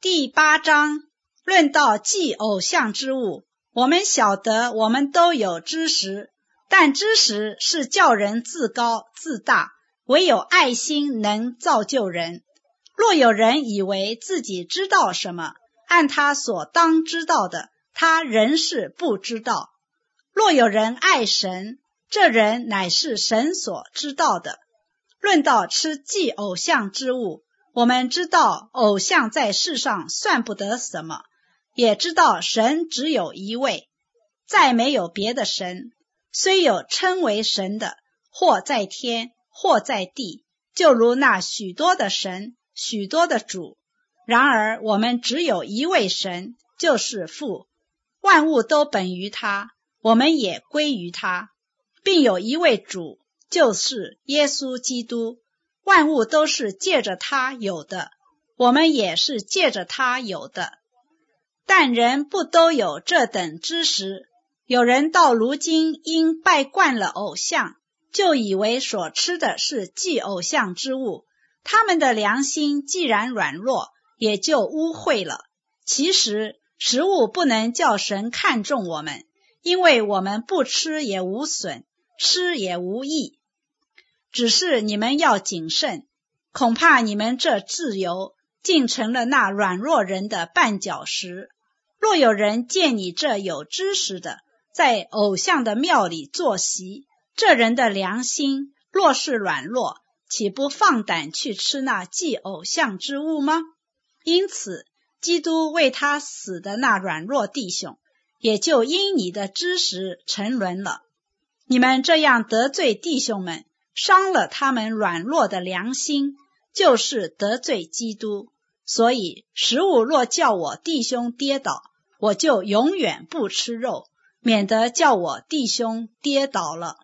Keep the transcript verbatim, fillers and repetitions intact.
第八章论到祭偶像之物。我们晓得我们都有知识，但知识是叫人自高自大，唯有爱心能造就人。若有人以为自己知道什么，按他所当知道的，他仍是不知道。若有人爱神，这人乃是神所知道的。论到吃祭偶像之物，我们知道偶像在世上算不得什么，也知道神只有一位，再没有别的神。虽有称为神的，或在天，或在地，就如那许多的神，许多的主。然而我们只有一位神，就是父，万物都本于他，我们也归于他，并有一位主，就是耶稣基督。万物都是借着他有的，我们也是借着他有的。但人不都有这等知识，有人到如今因拜惯了偶像，就以为所吃的是祭偶像之物，他们的良心既然软弱，也就污秽了。其实食物不能叫神看重我们，因为我们不吃也无损，吃也无益。只是你们要谨慎，恐怕你们这自由竟成了那软弱人的绊脚石。若有人见你这有知识的，在偶像的庙里坐席，这人的良心若是软弱，岂不放胆去吃那祭偶像之物吗？因此基督为他死的那软弱弟兄，也就因你的知识沉沦了。你们这样得罪弟兄们，伤了他们软弱的良心，就是得罪基督。所以食物若叫我弟兄跌倒，我就永远不吃肉，免得叫我弟兄跌倒了。